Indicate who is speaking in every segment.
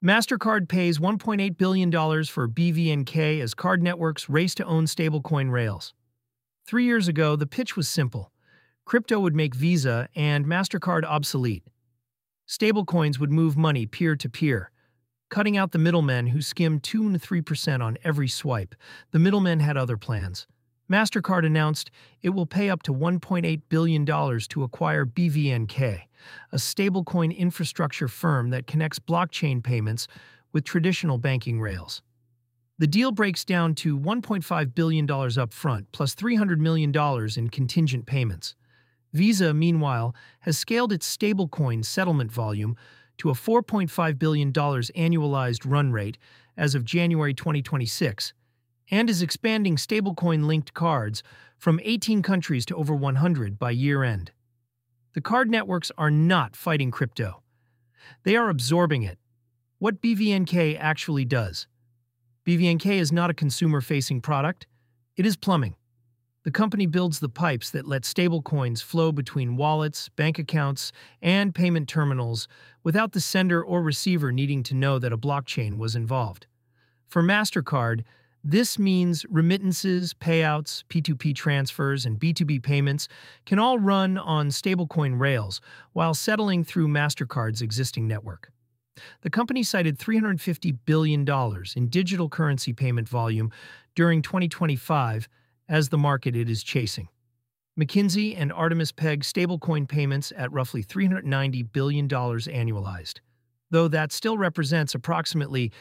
Speaker 1: MasterCard pays $1.8 billion for BVNK as card networks race to own stablecoin rails. 3 years ago, the pitch was simple. Crypto would make Visa and MasterCard obsolete. Stablecoins would move money peer-to-peer, cutting out the middlemen who skimmed 2 to 3% on every swipe. The middlemen had other plans. MasterCard announced it will pay up to $1.8 billion to acquire BVNK, a stablecoin infrastructure firm that connects blockchain payments with traditional banking rails. The deal breaks down to $1.5 billion upfront plus $300 million in contingent payments. Visa, meanwhile, has scaled its stablecoin settlement volume to a $4.5 billion annualized run rate as of January 2026, and is expanding stablecoin-linked cards from 18 countries to over 100 by year-end. The card networks are not fighting crypto. They are absorbing it. What BVNK actually does. BVNK is not a consumer-facing product. It is plumbing. The company builds the pipes that let stablecoins flow between wallets, bank accounts, and payment terminals without the sender or receiver needing to know that a blockchain was involved. For MasterCard, this means remittances, payouts, P2P transfers, and B2B payments can all run on stablecoin rails while settling through MasterCard's existing network. The company cited $350 billion in digital currency payment volume during 2025 as the market it is chasing. McKinsey and Artemis peg stablecoin payments at roughly $390 billion annualized, though that still represents approximately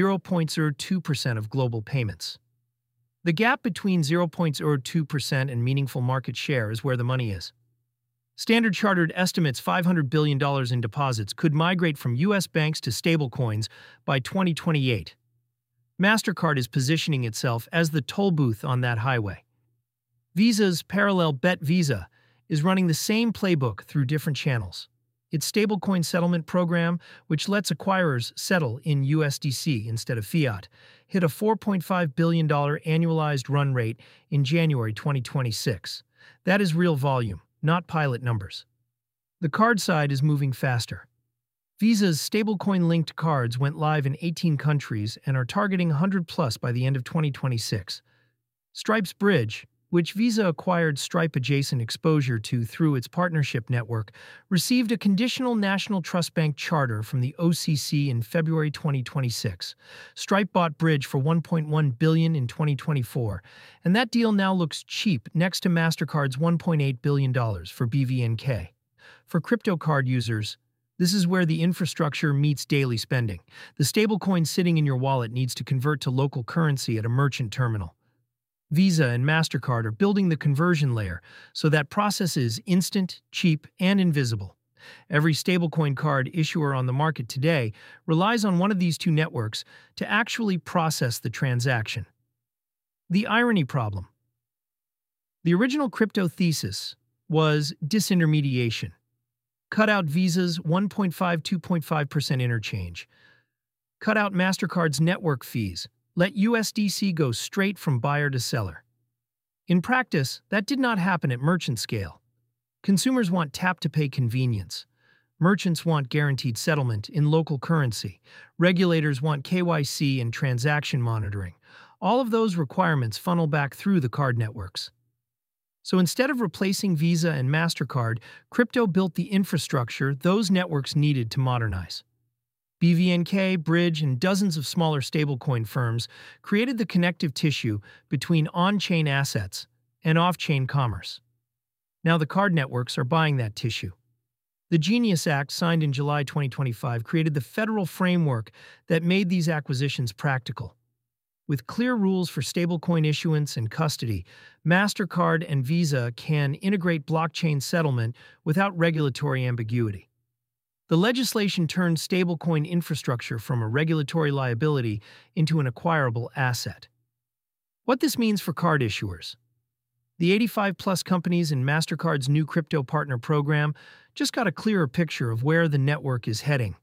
Speaker 1: 0.02% of global payments. The gap between 0.02% and meaningful market share is where the money is. Standard Chartered estimates $500 billion in deposits could migrate from U.S. banks to stablecoins by 2028. MasterCard is positioning itself as the toll booth on that highway. Visa's parallel Bet Visa is running the same playbook through different channels. Its stablecoin settlement program, which lets acquirers settle in USDC instead of fiat, hit a $4.5 billion annualized run rate in January 2026. That is real volume, not pilot numbers. The card side is moving faster. Visa's stablecoin-linked cards went live in 18 countries and are targeting 100+ by the end of 2026. Stripe's Bridge, which Visa acquired Stripe-adjacent exposure to through its partnership network, received a conditional National Trust Bank charter from the OCC in February 2026. Stripe bought Bridge for $1.1 billion in 2024, and that deal now looks cheap next to MasterCard's $1.8 billion for BVNK. For crypto card users, this is where the infrastructure meets daily spending. The stablecoin sitting in your wallet needs to convert to local currency at a merchant terminal. Visa and MasterCard are building the conversion layer so that process is instant, cheap, and invisible. Every stablecoin card issuer on the market today relies on one of these two networks to actually process the transaction. The irony problem. The original crypto thesis was disintermediation. Cut out Visa's 1.5–2.5% interchange. Cut out MasterCard's network fees. Let USDC go straight from buyer to seller. In practice, that did not happen at merchant scale. Consumers want tap-to-pay convenience. Merchants want guaranteed settlement in local currency. Regulators want KYC and transaction monitoring. All of those requirements funnel back through the card networks. So instead of replacing Visa and MasterCard, crypto built the infrastructure those networks needed to modernize. BVNK, Bridge, and dozens of smaller stablecoin firms created the connective tissue between on-chain assets and off-chain commerce. Now the card networks are buying that tissue. The Genius Act, signed in July 2025, created the federal framework that made these acquisitions practical. With clear rules for stablecoin issuance and custody, MasterCard and Visa can integrate blockchain settlement without regulatory ambiguity. The legislation turned stablecoin infrastructure from a regulatory liability into an acquirable asset. What this means for card issuers. The 85+ companies in MasterCard's new crypto partner program just got a clearer picture of where the network is heading.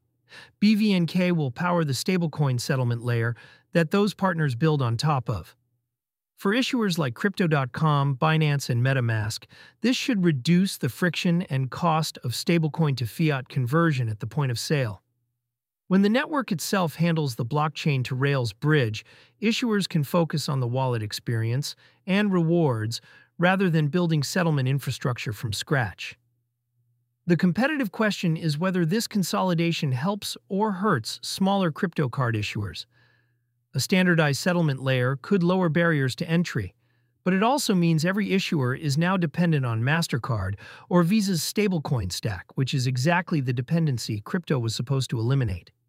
Speaker 1: BVNK will power the stablecoin settlement layer that those partners build on top of. For issuers like Crypto.com, Binance, and MetaMask, this should reduce the friction and cost of stablecoin to fiat conversion at the point of sale. When the network itself handles the blockchain to Rails bridge, issuers can focus on the wallet experience and rewards rather than building settlement infrastructure from scratch. The competitive question is whether this consolidation helps or hurts smaller crypto card issuers. A standardized settlement layer could lower barriers to entry, but it also means every issuer is now dependent on MasterCard or Visa's stablecoin stack, which is exactly the dependency crypto was supposed to eliminate.